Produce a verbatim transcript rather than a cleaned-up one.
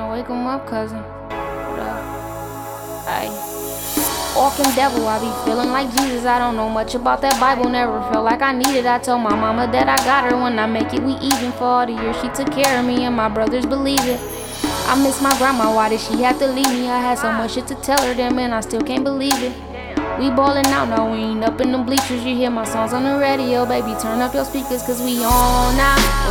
tryna wake him up, cousin. What up? Ayy. Walking devil, I be feeling like Jesus. I don't know much about that Bible, never felt like I needed. I told my mama that I got her. When I make it, we even. For all the years she took care of me, and my brothers believe it. I miss my grandma, why did she have to leave me? I had so much shit to tell her, damn man, I still can't believe it. We ballin' out now, we ain't up in the bleachers. You hear my songs on the radio, baby, turn up your speakers, cause we on now.